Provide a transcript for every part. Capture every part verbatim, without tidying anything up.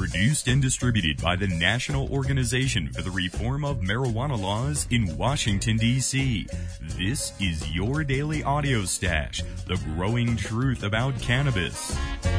Produced and distributed by the National Organization for the Reform of Marijuana Laws in Washington, D C This is your daily audio stash, the growing truth about cannabis.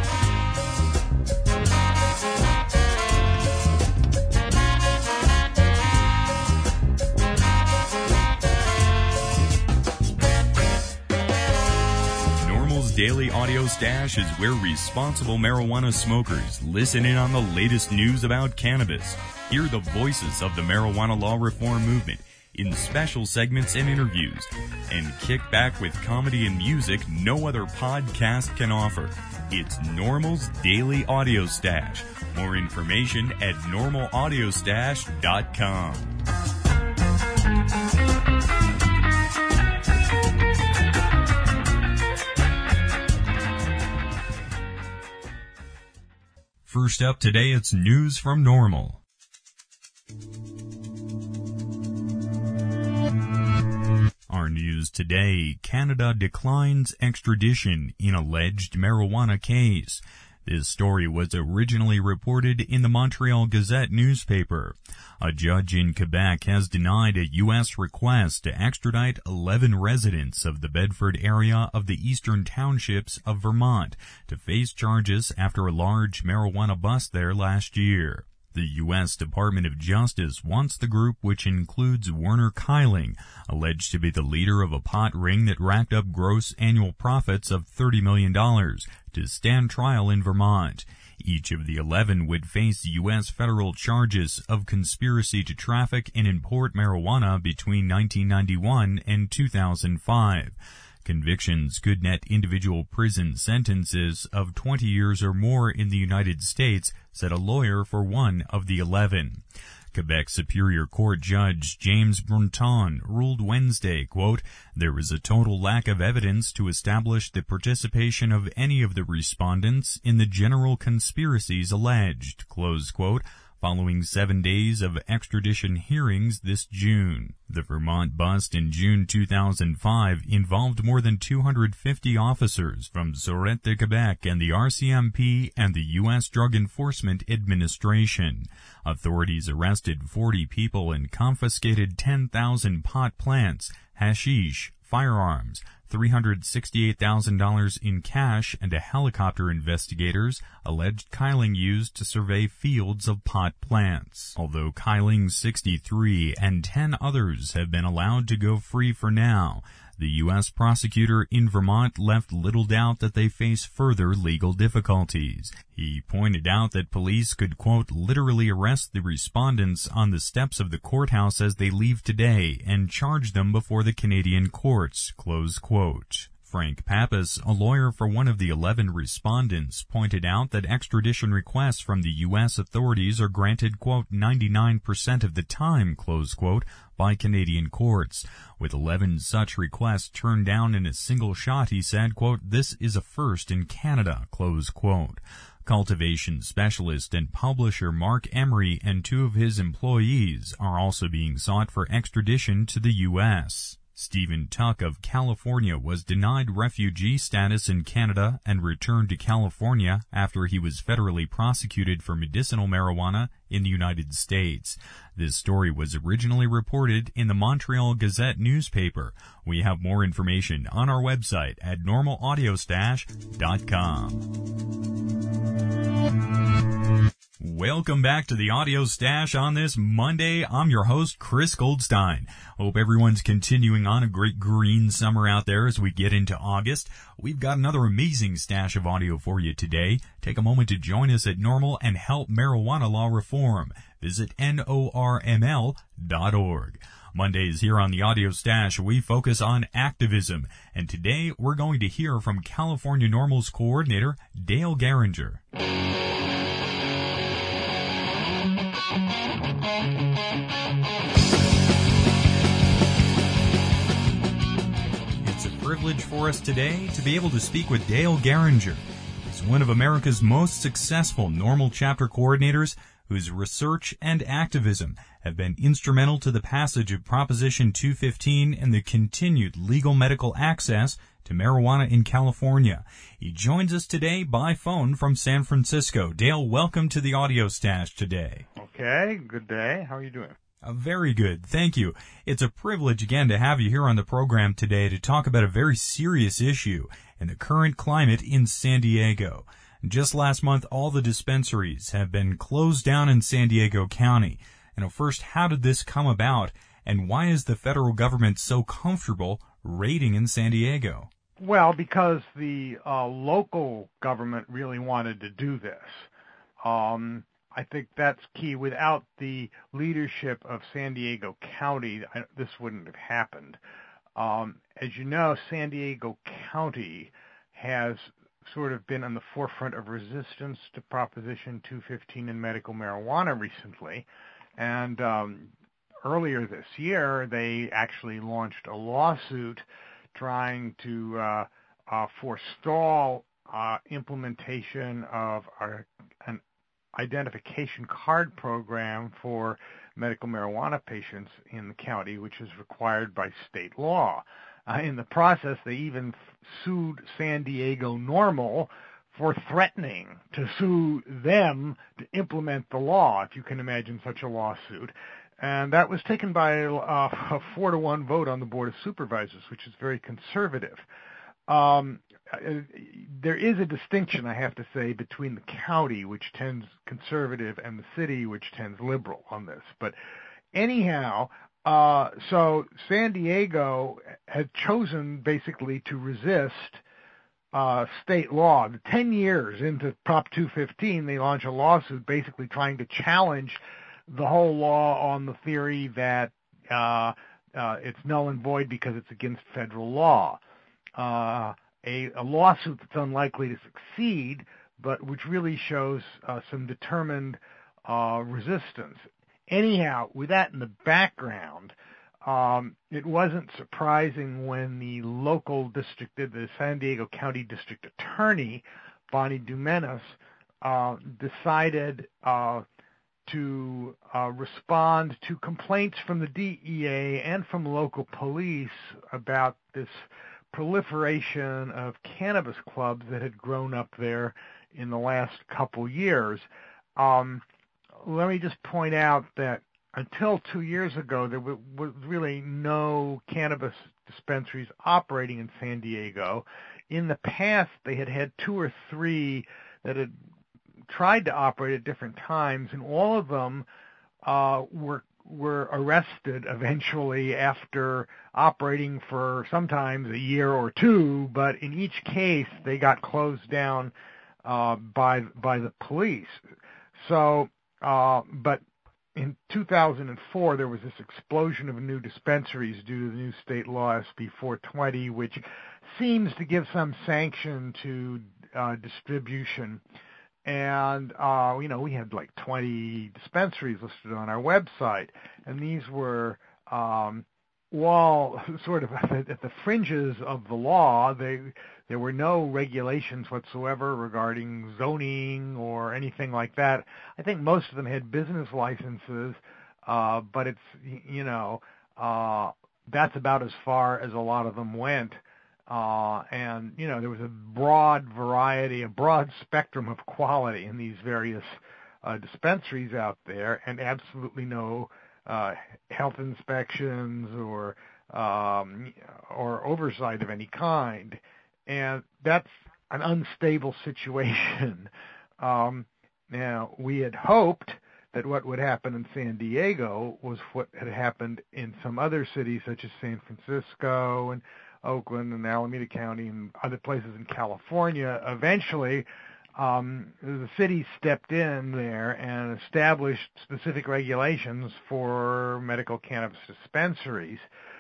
Daily Audio Stash is where responsible marijuana smokers listen in on the latest news about cannabis, hear the voices of the marijuana law reform movement in special segments and interviews, and kick back with comedy and music no other podcast can offer. It's NORML's Daily Audio Stash. More information at normal audio stash dot com. First up today, it's news from NORML. Our news today, Canada declines extradition in alleged marijuana case. This story was originally reported in the Montreal Gazette newspaper. A judge in Quebec has denied a U S request to extradite eleven residents of the Bedford area of the eastern townships of Vermont to face charges after a large marijuana bust there last year. The U S Department of Justice wants the group, which includes Werner Keiling, alleged to be the leader of a pot ring that racked up gross annual profits of thirty million dollars, to stand trial in Vermont. Each of the eleven would face U S federal charges of conspiracy to traffic and import marijuana between nineteen ninety-one and two thousand five. Convictions could net individual prison sentences of twenty years or more in the United States, said a lawyer for one of the eleven. Quebec Superior Court Judge James Brunton ruled Wednesday, quote, "There is a total lack of evidence to establish the participation of any of the respondents in the general conspiracies alleged," close quote, following seven days of extradition hearings this June. The Vermont bust in June two thousand five involved more than two hundred fifty officers from Sûreté de Québec and the R C M P and the U S Drug Enforcement Administration. Authorities arrested forty people and confiscated ten thousand pot plants, hashish, firearms, three hundred sixty-eight thousand dollars in cash, and a helicopter investigators alleged Keiling used to survey fields of pot plants. Although Keiling, sixty-three, and ten others have been allowed to go free for now, the U S prosecutor in Vermont left little doubt that they face further legal difficulties. He pointed out that police could, quote, literally arrest the respondents on the steps of the courthouse as they leave today and charge them before the Canadian courts, close quote. Frank Pappas, a lawyer for one of the eleven respondents, pointed out that extradition requests from the U S authorities are granted, quote, ninety-nine percent of the time, close quote, by Canadian courts. With eleven such requests turned down in a single shot, he said, quote, "This is a first in Canada," close quote. Cultivation specialist and publisher Mark Emery and two of his employees are also being sought for extradition to the U S Stephen Tuck of California was denied refugee status in Canada and returned to California after he was federally prosecuted for medicinal marijuana in the United States. This story was originally reported in the Montreal Gazette newspaper. We have more information on our website at normal audio stash dot com. Welcome back to the Audio Stash on this Monday. I'm your host, Chris Goldstein. Hope everyone's continuing on a great green summer out there as we get into August. We've got another amazing stash of audio for you today. Take a moment to join us at NORML and help marijuana law reform. Visit N O R M L dot org. Mondays here on the Audio Stash, we focus on activism. And today we're going to hear from California NORML's coordinator, Dale Geringer. It's a privilege for us today to be able to speak with Dale Geringer. He's one of America's most successful NORML chapter coordinators whose research and activism have been instrumental to the passage of Proposition two fifteen and the continued legal medical access to marijuana in California. He joins us today by phone from San Francisco. Dale, welcome to the Audio Stash today. Okay, good day. How are you doing? Uh, very good, thank you. It's a privilege again to have you here on the program today to talk about a very serious issue and the current climate in San Diego. Just last month, all the dispensaries have been closed down in San Diego County. And first, how did this come about, and why is the federal government so comfortable raiding in San Diego? Well, because the uh, local government really wanted to do this. Um, I think that's key. Without the leadership of San Diego County, I, this wouldn't have happened. Um, as you know, San Diego County has sort of been on the forefront of resistance to Proposition two fifteen and medical marijuana recently. And um, earlier this year, they actually launched a lawsuit trying to uh, uh, forestall uh, implementation of our, an identification card program for medical marijuana patients in the county, which is required by state law. Uh, in the process, they even f- sued San Diego NORML for threatening to sue them to implement the law, if you can imagine such a lawsuit. And that was taken by uh, a four to one vote on the Board of Supervisors, which is very conservative. Um, there is a distinction, I have to say, between the county, which tends conservative, and the city, which tends liberal on this. But anyhow, uh, so San Diego had chosen basically to resist uh, state law. Ten years into Prop two fifteen, they launched a lawsuit basically trying to challenge the whole law on the theory that uh, uh, it's null and void because it's against federal law. Uh, a, a lawsuit that's unlikely to succeed, but which really shows uh, some determined uh, resistance. Anyhow, with that in the background, um, it wasn't surprising when the local district, the San Diego County District Attorney, Bonnie Dumenis, uh, decided uh, to uh, respond to complaints from the D E A and from local police about this proliferation of cannabis clubs that had grown up there in the last couple years. Um, let me just point out that until two years ago, there was really no cannabis dispensaries operating in San Diego. In the past, they had had two or three that had tried to operate at different times, and all of them uh, were were arrested eventually after operating for sometimes a year or two, but in each case they got closed down uh, by by the police. So, uh, but in two thousand four there was this explosion of new dispensaries due to the new state law S B four twenty, which seems to give some sanction to uh, distribution. And, uh, you know, we had like twenty dispensaries listed on our website, and these were um, all sort of at the fringes of the law. They, there were no regulations whatsoever regarding zoning or anything like that. I think most of them had business licenses, uh, but it's, you know, uh, that's about as far as a lot of them went. Uh, and, you know, there was a broad variety, a broad spectrum of quality in these various uh, dispensaries out there, and absolutely no uh, health inspections or um, or oversight of any kind. And that's an unstable situation. Um, now, we had hoped that what would happen in San Diego was what had happened in some other cities, such as San Francisco and Oakland and Alameda County and other places in California. Eventually, um, the city stepped in there and established specific regulations for medical cannabis dispensaries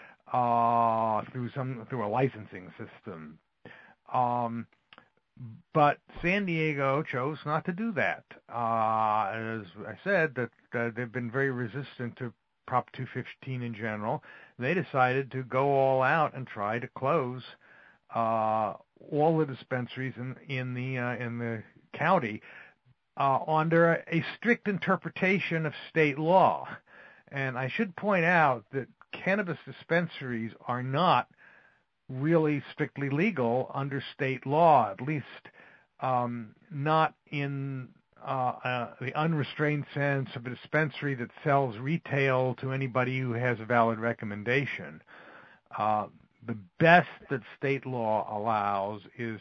uh, through some through a licensing system. Um, but San Diego chose not to do that. Uh, as I said, that uh, they've been very resistant to Prop two fifteen in general. They decided to go all out and try to close uh, all the dispensaries in, in the uh, in the county uh, under a, a strict interpretation of state law. And I should point out that cannabis dispensaries are not really strictly legal under state law, at least um, not in uh, uh, the unrestrained sense of a dispensary that sells retail to anybody who has a valid recommendation. Uh, the best that state law allows is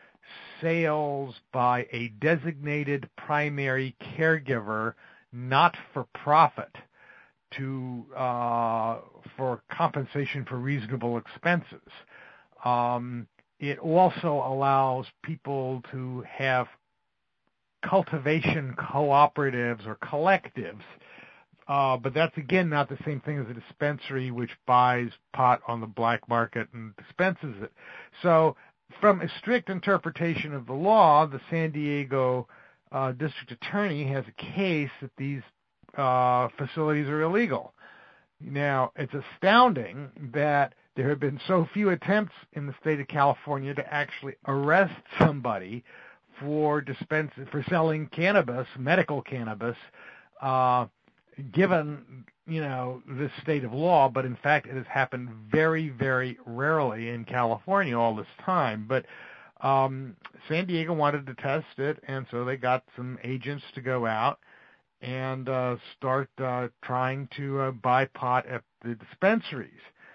sales by a designated primary caregiver, not for profit, to uh, for compensation for reasonable expenses. Um, it also allows people to have cultivation cooperatives or collectives, uh, but that's again not the same thing as a dispensary which buys pot on the black market and dispenses it. So from a strict interpretation of the law, the San Diego uh, district attorney has a case that these uh, facilities are illegal. Now, it's astounding that there have been so few attempts in the state of California to actually arrest somebody for dispense for selling cannabis, medical cannabis, uh, given you know this state of law. But in fact, it has happened very, very rarely in California all this time. But um, San Diego wanted to test it, and so they got some agents to go out and uh, start uh, trying to uh, buy pot at the dispensaries.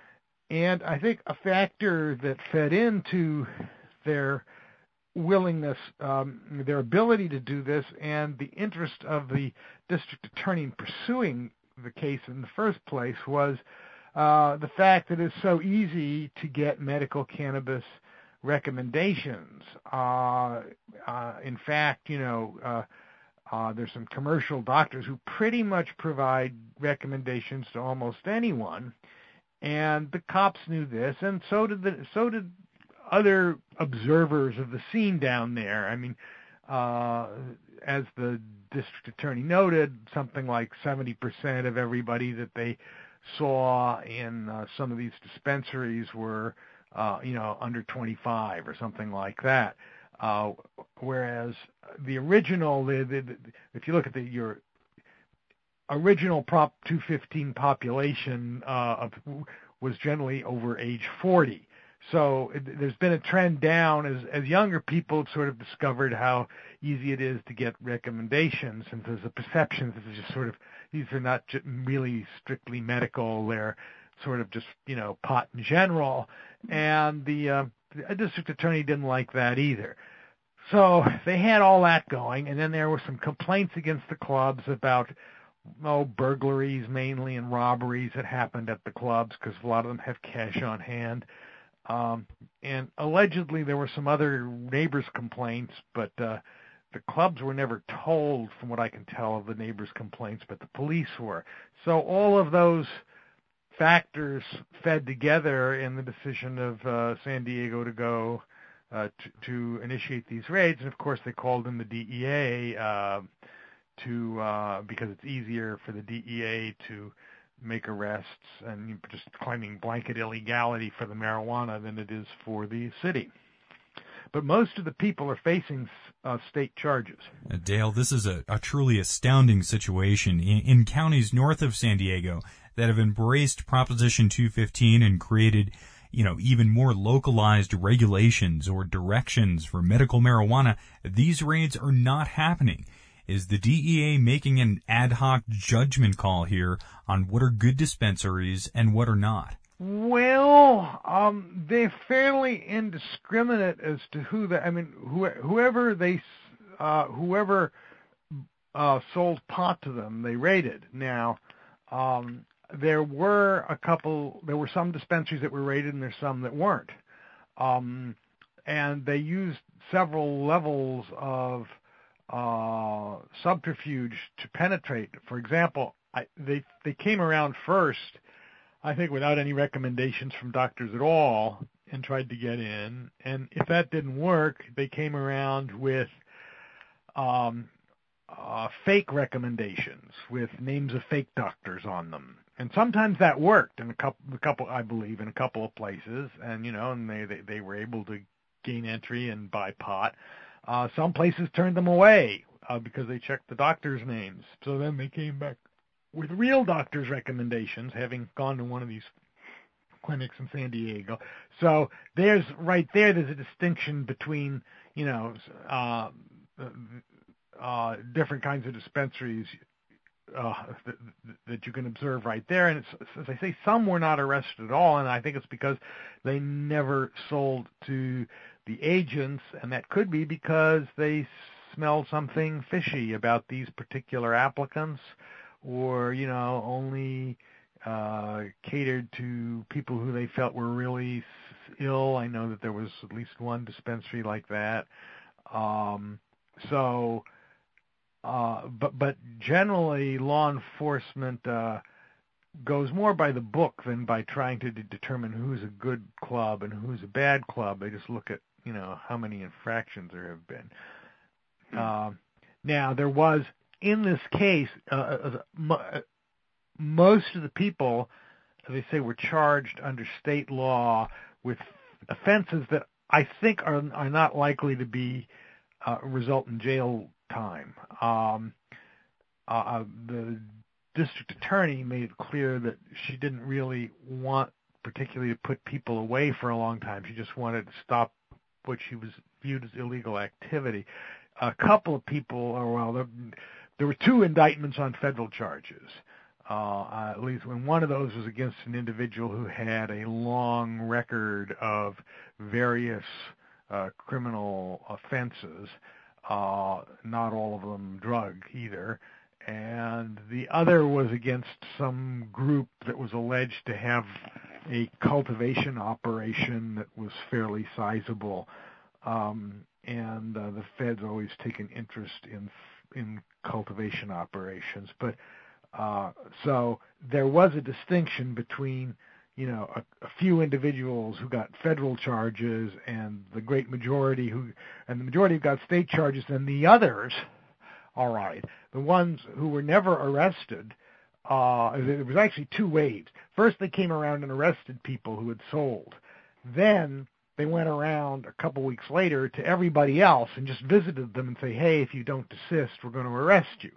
And I think a factor that fed into their willingness, um, their ability to do this, and the interest of the district attorney in pursuing the case in the first place was uh, the fact that it's so easy to get medical cannabis recommendations. Uh, uh, in fact, you know, uh, Uh, there's some commercial doctors who pretty much provide recommendations to almost anyone, and the cops knew this, and so did the so did other observers of the scene down there. I mean, uh, as the district attorney noted, something like seventy percent of everybody that they saw in uh, some of these dispensaries were, uh, you know, under twenty-five or something like that. Uh, whereas the original, the, the, the, if you look at the your original Prop two fifteen population uh, of, was generally over age forty. So it, there's been a trend down as, as younger people have sort of discovered how easy it is to get recommendations, and there's a perception that this is just sort of, these are not just really strictly medical, they're sort of just, you know, pot in general. And the uh, the district attorney didn't like that either. So they had all that going, and then there were some complaints against the clubs about, oh, burglaries mainly and robberies that happened at the clubs because a lot of them have cash on hand. Um, and allegedly there were some other neighbors' complaints, but uh, the clubs were never told, from what I can tell, of the neighbors' complaints, but the police were. So all of those factors fed together in the decision of uh, San Diego to go uh, to, to initiate these raids. And of course, they called in the D E A uh, to uh, because it's easier for the D E A to make arrests and just claiming blanket illegality for the marijuana than it is for the city. But most of the people are facing uh, state charges. Uh, Dale, this is a, a truly astounding situation in, in counties north of San Diego that have embraced Proposition two fifteen and created, you know, even more localized regulations or directions for medical marijuana. These raids are not happening. Is the D E A making an ad hoc judgment call here on what are good dispensaries and what are not? Well, um, they're fairly indiscriminate as to who the, I mean, who, whoever they, uh, whoever uh, sold pot to them, they raided. Now, um, there were a couple, there were some dispensaries that were raided and there's some that weren't. Um, and they used several levels of uh, subterfuge to penetrate. For example, I, they they came around first, I think, without any recommendations from doctors at all, and tried to get in. And if that didn't work, they came around with um, uh, fake recommendations with names of fake doctors on them. And sometimes that worked in a couple, a couple, I believe, in a couple of places. And you know, and they they, they were able to gain entry and buy pot. Uh, some places turned them away uh, because they checked the doctors' names. So then they came back with real doctors' recommendations, having gone to one of these clinics in San Diego. So there's right there. There's a distinction between you know uh, uh, different kinds of dispensaries uh, that, that you can observe right there. And it's, as I say, some were not arrested at all, and I think it's because they never sold to the agents, and that could be because they smelled something fishy about these particular applicants, or you know only uh, catered to people who they felt were really ill. I know that there was at least one dispensary like that. Um, so, uh, but but generally, law enforcement uh, goes more by the book than by trying to de- determine who's a good club and who's a bad club. They just look at you know how many infractions there have been. Uh, now, there was in this case uh, uh, most of the people, as they say, were charged under state law with offenses that I think are are not likely to be uh, result in jail time. Um, uh, the district attorney made it clear that she didn't really want particularly to put people away for a long time. She just wanted to stop what she was viewed as illegal activity. A couple of people, or well, there, there were two indictments on federal charges. Uh, at least when one of those was against an individual who had a long record of various uh, criminal offenses, uh, not all of them drug either. And the other was against some group that was alleged to have a cultivation operation that was fairly sizable. Um, and uh, the feds always take an interest in in cultivation operations. But uh, so there was a distinction between, you know, a, a few individuals who got federal charges and the great majority who, and the majority who got state charges, and the others, all right, the ones who were never arrested. Uh, there was actually two waves. First, they came around and arrested people who had sold. Then they went around a couple weeks later to everybody else and just visited them and say, hey, if you don't desist, we're going to arrest you.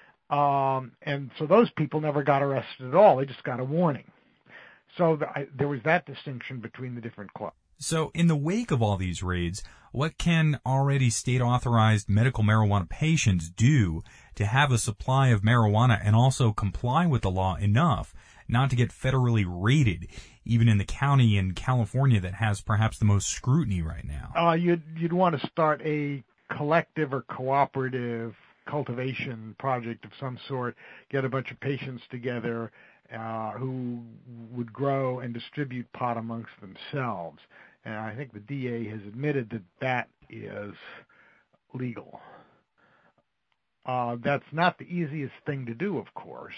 Um, and so those people never got arrested at all. They just got a warning. So the, I, there was that distinction between the different clubs. So in the wake of all these raids, what can already state-authorized medical marijuana patients do to have a supply of marijuana and also comply with the law enough not to get federally raided, even in the county in California that has perhaps the most scrutiny right now? Uh, you'd, you'd want to start a collective or cooperative cultivation project of some sort, get a bunch of patients together uh, who would grow and distribute pot amongst themselves. And I think the D A has admitted that that is legal. Uh, that's not the easiest thing to do, of course.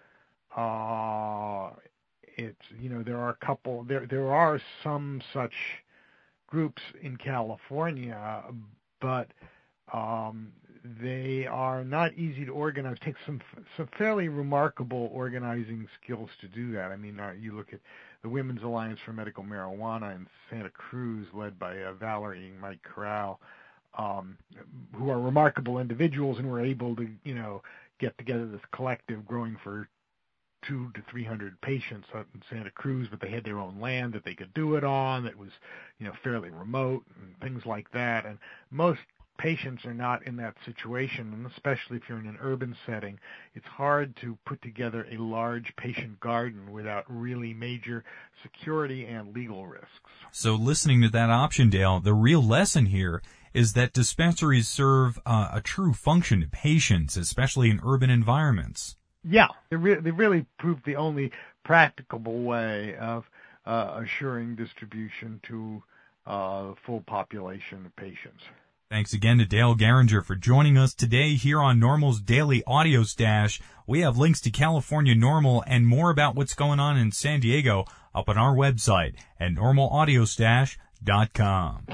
Uh, it's, you know, there are a couple, there, there are some such groups in California, but, um, they are not easy to organize. It takes some, some fairly remarkable organizing skills to do that. I mean, uh, you look at the Women's Alliance for Medical Marijuana in Santa Cruz, led by uh, Valerie and Mike Corral, um, who are remarkable individuals and were able to, you know, get together this collective growing for two to three hundred patients out in Santa Cruz, but they had their own land that they could do it on that was, you know, fairly remote and things like that. And most patients are not in that situation, and especially if you're in an urban setting, it's hard to put together a large patient garden without really major security and legal risks. So listening to that option, Dale, the real lesson here is that dispensaries serve uh, a true function to patients, especially in urban environments. Yeah, they, re- they really proved the only practicable way of uh, assuring distribution to uh, the full population of patients. Thanks again to Dale Garinger for joining us today here on NORML's Daily Audio Stash. We have links to California NORML and more about what's going on in San Diego up on our website at normal audio stash dot com.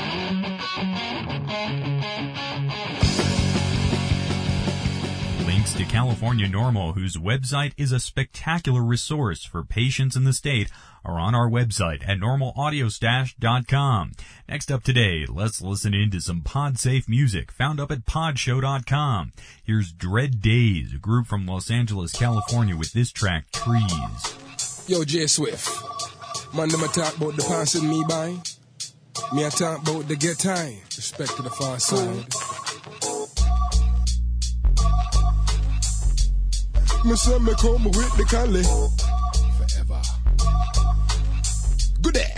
Links Thanks to California Normal, whose website is a spectacular resource for patients in the state, are on our website at normal audio stash dot com. Next up today, let's listen in to some pod-safe music found up at pod show dot com. Here's Dread Days, a group from Los Angeles, California, with this track, Trees. Yo, J Swift. Man, them a talk about the passing me by. Me a talk about the get high. Respect to the far side. Me say me come with the Cali. Forever. Good day.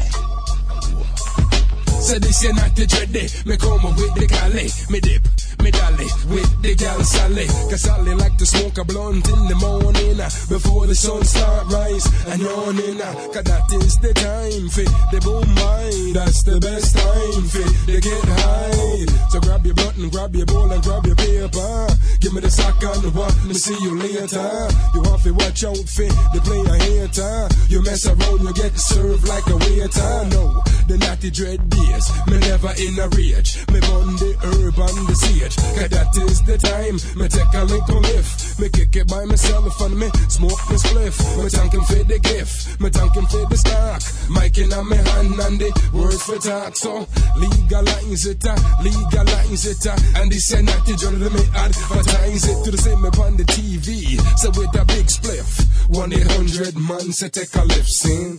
So this is not the dread day. Me come with the Cali. Me dip. Me dolly with the gal Sally. Cause Sally like to smoke a blunt in the morning uh, before the sun start rise and yawning uh, cause that is the time for the boom mind. That's the best time for the get high. So grab your button, grab your bowl and grab your paper. Give me the sock and what, me see you later. You have to watch out for the player hater. You mess around, you get served like a waiter. No, the natty dread days, me never in a rage. Me bun the herb and the sage. Cause that is the time, me take a little lift. Me kick it by myself and me smoke the spliff. Me thank him for the gift, me thank him for the stock. Mic in my hand and the words for talk. So legalize it, uh, legalize it uh, and this is not the journey me advertise it to the same upon the T V. So with a big spliff, one eight hundred man say take a lift, sing.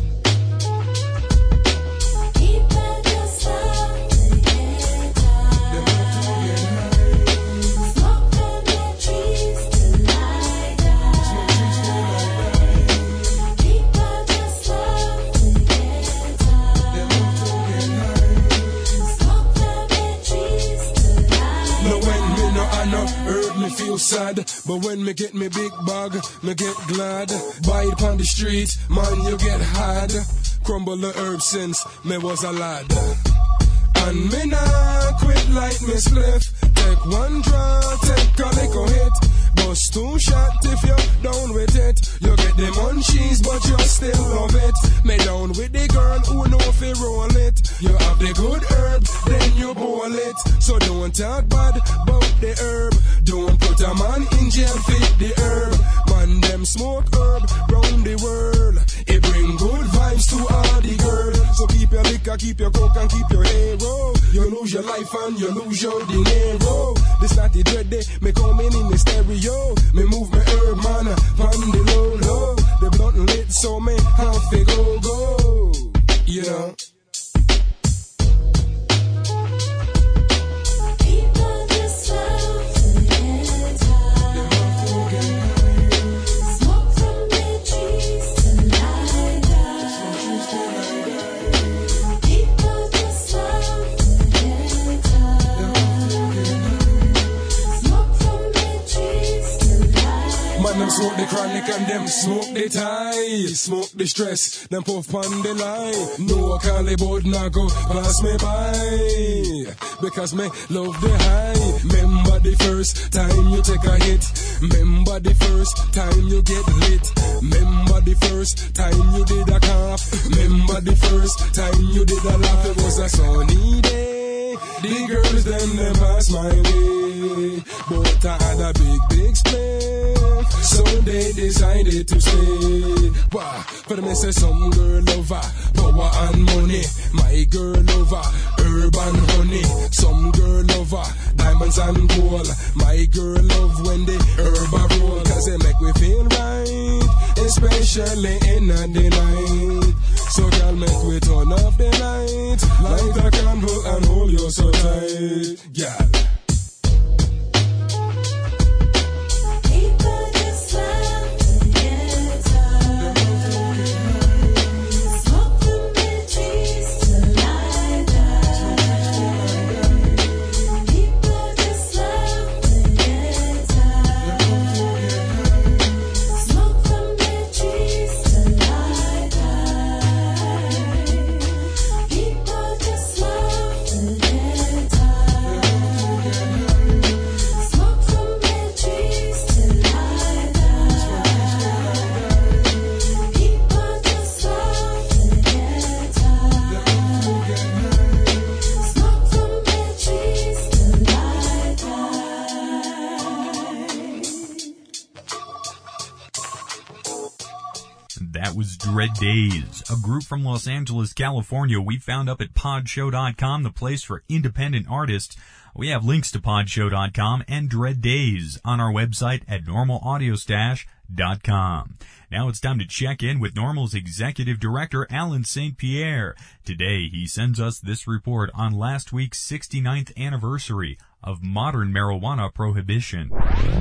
Feel sad, but when me get me big bag, me get glad. Buy it on the street, man, you get hard. Crumble the herb since me was a lad. And me nah quit like me spliff. Take one draw, take a little hit. Bust two shot if you're down with it. You get the munchies, but you still love it. Me down with the girl who know if you roll it. You have the good herb, then you boil it. So don't talk bad about the herb. Don't put a man in jail, fit the herb. Man, them smoke herb round the world. It bring good vibes to all the girls. So keep your liquor, keep your coke and keep your hero. You lose your life and you lose your dinero. This not the dread day, me coming in the stereo. Me move my herb man, on the low low. The blunt lit so me have to go go. You know. Smoke the chronic and them smoke the tie. Smoke the stress, them puff on the line. No Cali board now go pass me by. Because me love the high. Remember the first time you take a hit. Remember the first time you get lit. Remember the first time you did a cough. Remember the first time you did a laugh. It was a sunny day. The girls them them pass my way. But I had a big big split. So they decided to stay. Why? For them they say some girl lover power and money. My girl lover urban honey. Some girl lover diamonds and gold. My girl love when they herb a roll. Cause they make me feel right, especially in the night. So girl make we turn off the light, light a candle and hold you so tight, girl. was Dread Days, a group from Los Angeles, California we found up at podshow dot com, the place for independent artists. We have links to podshow dot com and Dread Days on our website at normal audio stash dot com. Now it's time to check in with Normal's Executive Director, Alan Saint Pierre. Today he sends us this report on last week's sixty-ninth anniversary of modern marijuana prohibition.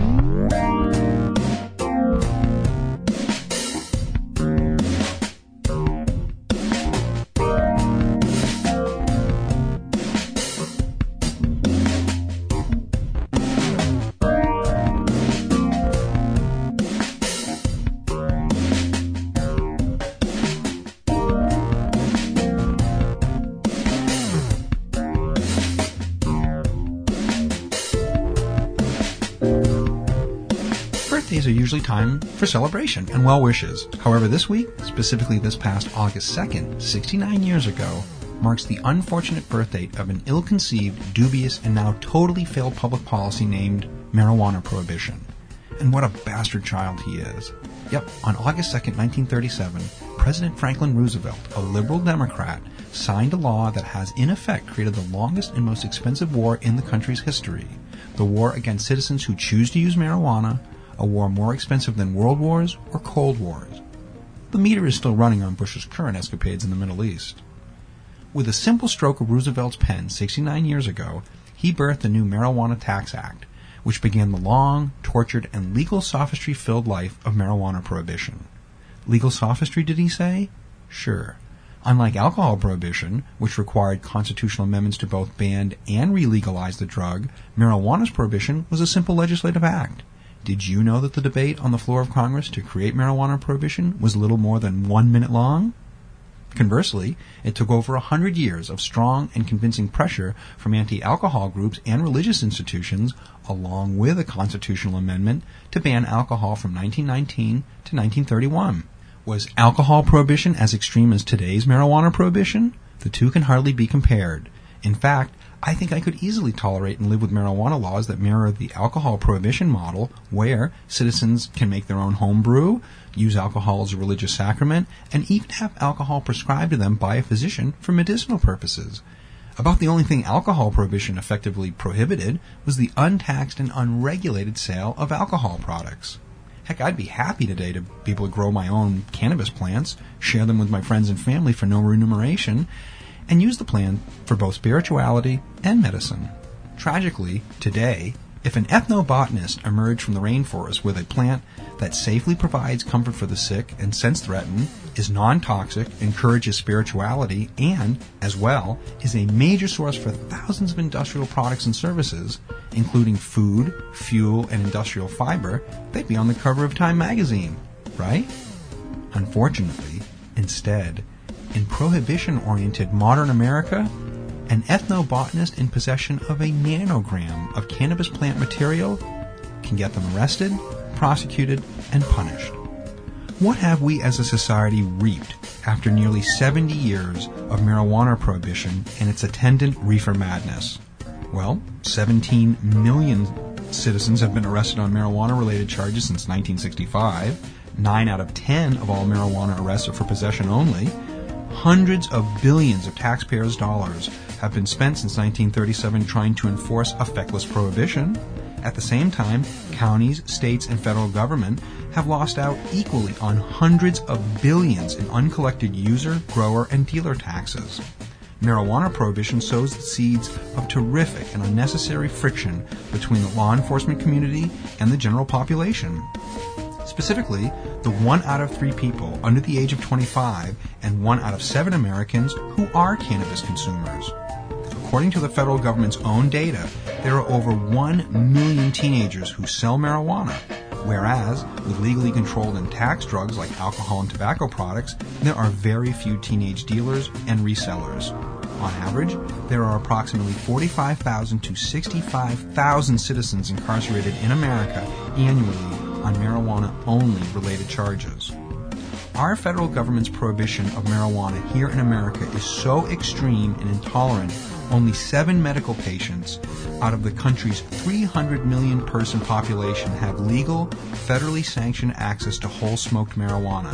Birthdays are usually time for celebration and well wishes. However, this week, specifically this past August second, sixty-nine years ago, marks the unfortunate birth date of an ill-conceived, dubious, and now totally failed public policy named marijuana prohibition. And what a bastard child he is. Yep, on August second, nineteen thirty-seven, President Franklin Roosevelt, a liberal Democrat, signed a law that has in effect created the longest and most expensive war in the country's history. The war against citizens who choose to use marijuana, a war more expensive than World Wars or Cold Wars. The meter is still running on Bush's current escapades in the Middle East. With a simple stroke of Roosevelt's pen sixty-nine years ago, he birthed the new Marijuana Tax Act, which began the long, tortured, and legal sophistry-filled life of marijuana prohibition. Legal sophistry, did he say? Sure. Unlike alcohol prohibition, which required constitutional amendments to both ban and re-legalize the drug, marijuana's prohibition was a simple legislative act. Did you know that the debate on the floor of Congress to create marijuana prohibition was little more than one minute long? Conversely, it took over a hundred years of strong and convincing pressure from anti-alcohol groups and religious institutions, along with a constitutional amendment, to ban alcohol from nineteen nineteen to nineteen thirty-one. Was alcohol prohibition as extreme as today's marijuana prohibition? The two can hardly be compared. In fact, I think I could easily tolerate and live with marijuana laws that mirror the alcohol prohibition model, where citizens can make their own home brew, use alcohol as a religious sacrament, and even have alcohol prescribed to them by a physician for medicinal purposes. About the only thing alcohol prohibition effectively prohibited was the untaxed and unregulated sale of alcohol products. Heck, I'd be happy today to be able to grow my own cannabis plants, share them with my friends and family for no remuneration, and use the plant for both spirituality and medicine. Tragically, today, if an ethnobotanist emerged from the rainforest with a plant that safely provides comfort for the sick and sense threatened, is non-toxic, encourages spirituality, and, as well, is a major source for thousands of industrial products and services, including food, fuel, and industrial fiber, they'd be on the cover of Time magazine, right? Unfortunately, instead, in prohibition-oriented modern America, an ethnobotanist in possession of a nanogram of cannabis plant material can get them arrested, prosecuted, and punished. What have we as a society reaped after nearly seventy years of marijuana prohibition and its attendant reefer madness? Well, seventeen million citizens have been arrested on marijuana-related charges since nineteen sixty-five. Nine out of ten of all marijuana arrests are for possession only. Hundreds of billions of taxpayers' dollars have been spent since nineteen thirty-seven trying to enforce a feckless prohibition. At the same time, counties, states, and federal government have lost out equally on hundreds of billions in uncollected user, grower, and dealer taxes. Marijuana prohibition sows the seeds of terrific and unnecessary friction between the law enforcement community and the general population. Specifically, the one out of three people under the age of twenty-five and one out of seven Americans who are cannabis consumers. According to the federal government's own data, there are over one million teenagers who sell marijuana, whereas with legally controlled and taxed drugs like alcohol and tobacco products, there are very few teenage dealers and resellers. On average, there are approximately forty-five thousand to sixty-five thousand citizens incarcerated in America annually on marijuana-only related charges. Our federal government's prohibition of marijuana here in America is so extreme and intolerant, only seven medical patients out of the country's three hundred million person population have legal, federally sanctioned access to whole smoked marijuana.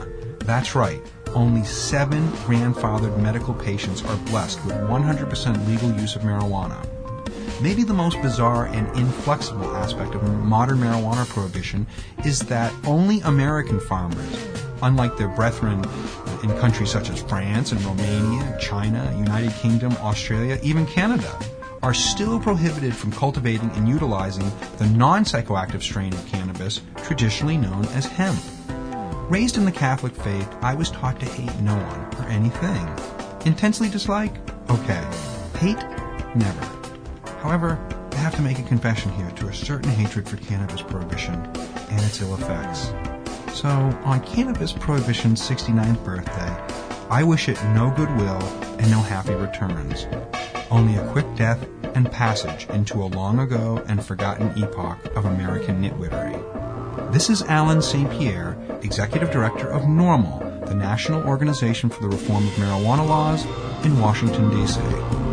That's right. Only seven grandfathered medical patients are blessed with one hundred percent legal use of marijuana. Maybe the most bizarre and inflexible aspect of modern marijuana prohibition is that only American farmers, unlike their brethren in countries such as France and Romania, China, United Kingdom, Australia, even Canada, are still prohibited from cultivating and utilizing the non-psychoactive strain of cannabis traditionally known as hemp. Raised in the Catholic faith, I was taught to hate no one or anything. Intensely dislike? Okay. Hate? Never. However, I have to make a confession here to a certain hatred for cannabis prohibition and its ill effects. So, on Cannabis Prohibition's sixty-ninth birthday, I wish it no goodwill and no happy returns. Only a quick death and passage into a long ago and forgotten epoch of American nitwittery. This is Alan Saint Pierre, Executive Director of NORML, the National Organization for the Reform of Marijuana Laws in Washington, D C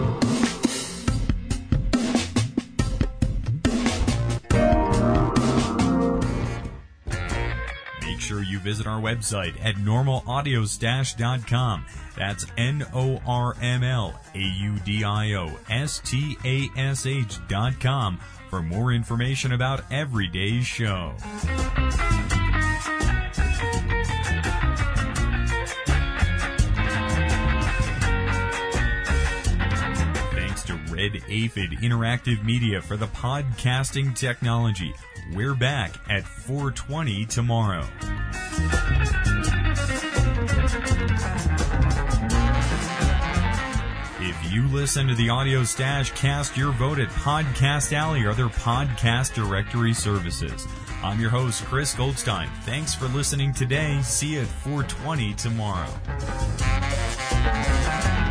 Make sure you visit our website at normal audio stash dot com. That's N O R M L A U D I O S T A S H dot com for more information about everyday's show. Thanks to Red Aphid Interactive Media for the podcasting technology. We're back at four twenty tomorrow. If you listen to the Audio Stash, cast your vote at Podcast Alley or other podcast directory services. I'm your host, Chris Goldstein. Thanks for listening today. See you at four twenty tomorrow.